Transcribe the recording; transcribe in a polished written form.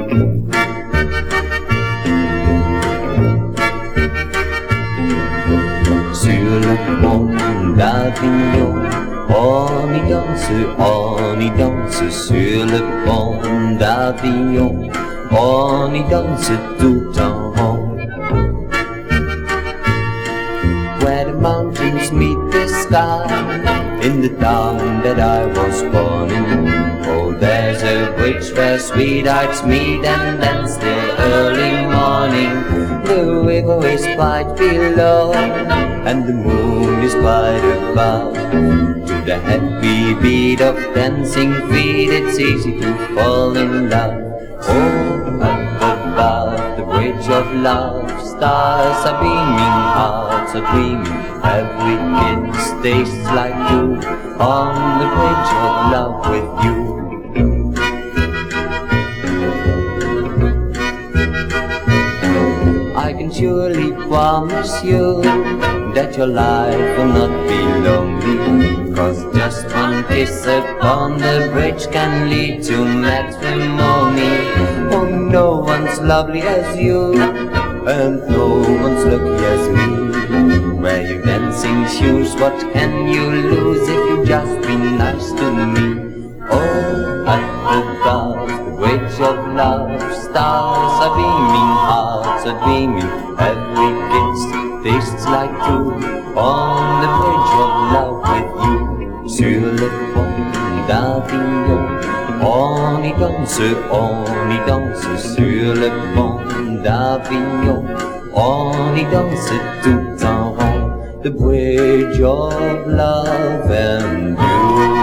Sur le pont d'Avignon, on y danse sur le pont d'Avignon, on y danse tout en rond. Where the mountains meet the sky, in the town that I was born in. Oh, there's a bridge where sweethearts meet and dance till early morning. The river is quite below, and the moon is quite above. To the happy beat of dancing feet, it's easy to fall in love. Oh, up above the bridge of love, stars are beaming, hearts are dreaming. Every kiss tastes like you on the bridge of love with you. I can surely promise you that your life will not be lonely, 'cause just one kiss upon the bridge can lead to matrimony. Oh, no one's lovely as you, and no one's lucky as me. Wear your dancing shoes, what can you lose if you just be nice to me? Oh, at above the bridge of love, stars are beaming, hearts are dreaming. Every kiss tastes like two on the bridge of love with you. Sur le pont d'Avignon, on y danse sur le pont d'Avignon, on y danse tout en rond. The bridge of love and you.